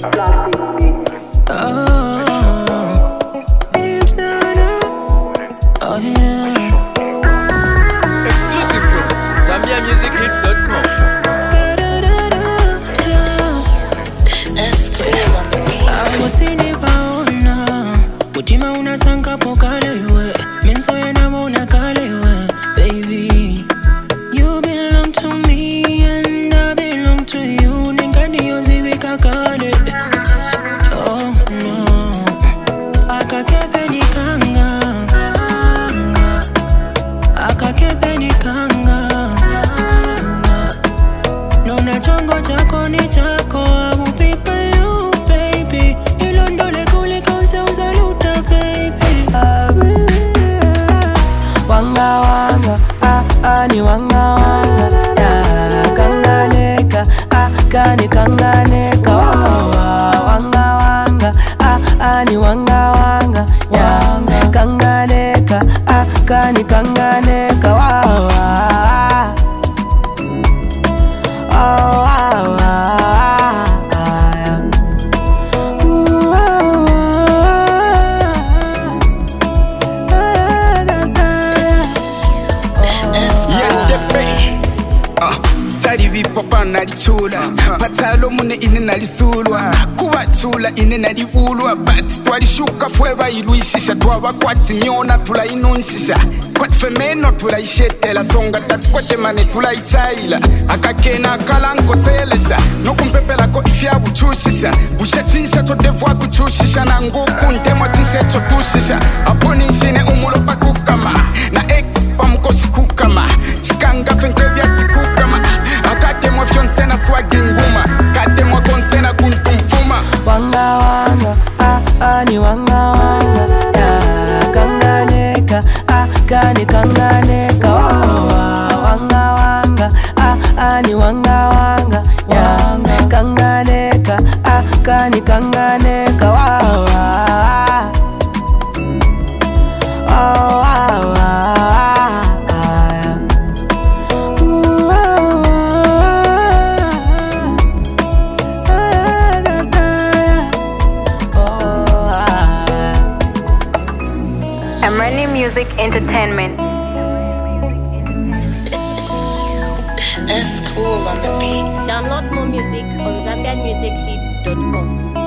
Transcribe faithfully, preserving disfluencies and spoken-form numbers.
Exclusive from Zambia Music Hits dot com. Mutima unasanka pokale we, menso yanabona kale we, baby. You belong to me and I belong to you. Nengani yozibika kale. Oh no, akakefe ni kanga, akakefe ni kanga. Nona chongo chako ni chako, I will be by you, baby. Ilondole kuliko uzaluta, baby. Wanga wanga, ah ah ni wanga wanga, ya kanganeka, ah kani kanganeka. Oh, wanga wanga, ah ah ni wanga wanga, ya kanganeka, ah kani kanganeka. Wow, wow. Oh, wow, wow. Papa nalichula patalo mune ine nalisulwa kuba chula ine nalibulwa but twalishuka fwe bayilwishisha twabakwati myona tulayinunshisha kwati femeno tulayishetela songa tatukwete mane tulayichayila akakena kalankoselesha nokumpepelako ifya buchushisha bushachinsha todevwa kuchushisha na nguku ndemo chinshecho tushisha aponishine umulopa kukama na ex pamukoshi kukama chikanga fenkevyati kukama akate mwa fionsena swagi nguma kate mwa konsena kuntumfuma. Wanga wanga, ah ah ni wanga wanga, ya kanganeka, ah kani kanganeka. Oh, wanga wanga, ah ah ni wanga wanga, ya kanganeka, ah kani kanganeka. Wow, wow. Oh, wow, wow. Amrani Music Entertainment. That's cool on the beat. Download more music on Zambian Music Hits dot com.